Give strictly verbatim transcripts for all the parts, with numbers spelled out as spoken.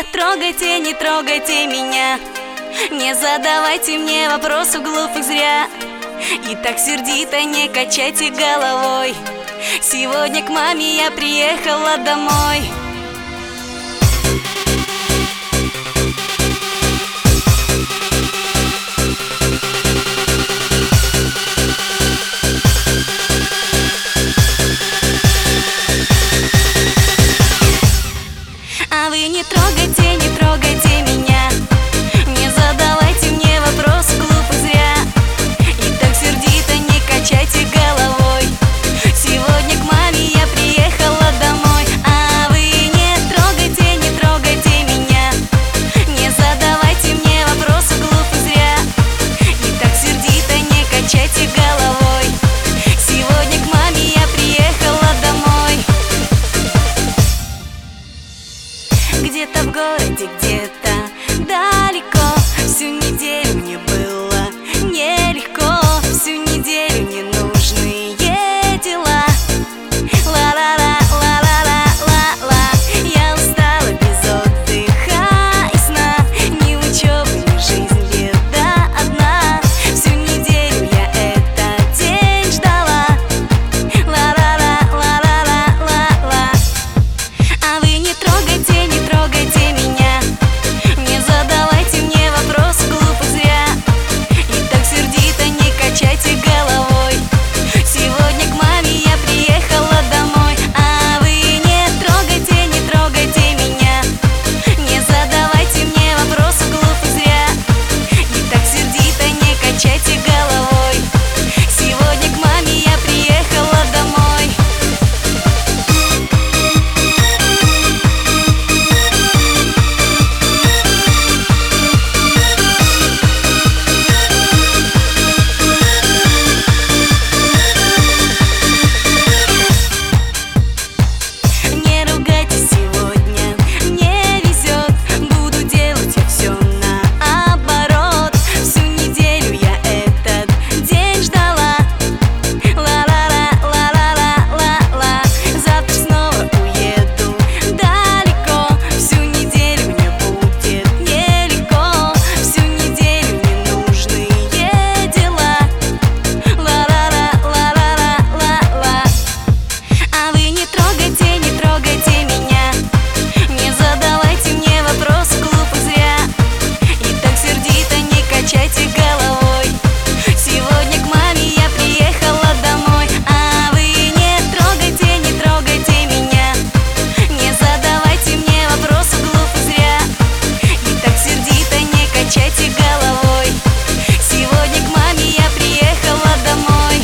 трогайте, не трогайте меня. Не задавайте мне вопросов глупых зря. И так сердито не качайте головой. Сегодня к маме я приехала домой. А вы не трогайте, не трогайте меня. Не задавайте мне вопросы глупых зря. И так сердито не качайте головой. Сегодня к маме я приехала домой. А вы не трогайте, не трогайте меня. Не задавайте мне вопросы глупых зря. И так сердито не качайте головой. Сегодня к маме я приехала домой. Где-то в городе, где-то далеко. Всю неделю мне было нелегко. Всю неделю ненужные дела. Ла-ла-ла, ла-ла-ла-ла-ла. Я устала без отдыха и сна. Ни учебы, ни жизнь, беда одна. Всю неделю я этот день ждала. Ла-ла-ла, ла-ла-ла-ла-ла. А вы не трогайте, не трогайте меня. Не задавайте мне вопросы глупых зря. И так сердито не качайте головой. Сегодня к маме я приехала домой. А вы не трогайте, не трогайте меня. Не задавайте мне вопросы глупых зря. И так сердито не качайте головой. Сегодня к маме я приехала домой. Не ругайтесь сегодня, мне везет. Буду делать я все наоборот. Всю неделю я этот день ждала. Ла-ла-ла, ла-ла-ла-ла-ла. Завтра снова уеду далеко. Всю неделю мне будет нелегко. Всю неделю ненужные дела. Ла-ла-ла, ла-ла-ла-ла-ла. А вы не трогайте, не трогайте меня. Не задавайте мне вопросы глупых зря. И так сердито не качайте головой. Сегодня к маме я приехала домой. А вы не трогайте, не трогайте меня. Не задавайте мне вопросы глупых зря. И так сердито не качайте головой. Сегодня к маме я приехала домой.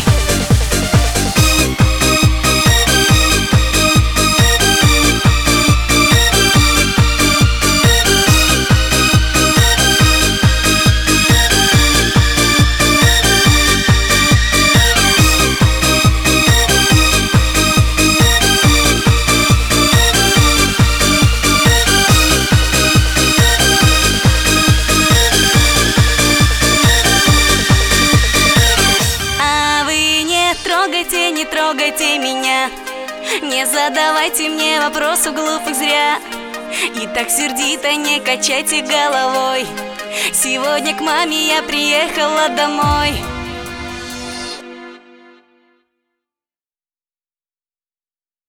А вы не трогайте, не трогайте меня. Не задавайте мне вопросов глупых зря. И так сердито не качайте головой. Сегодня к маме я приехала домой.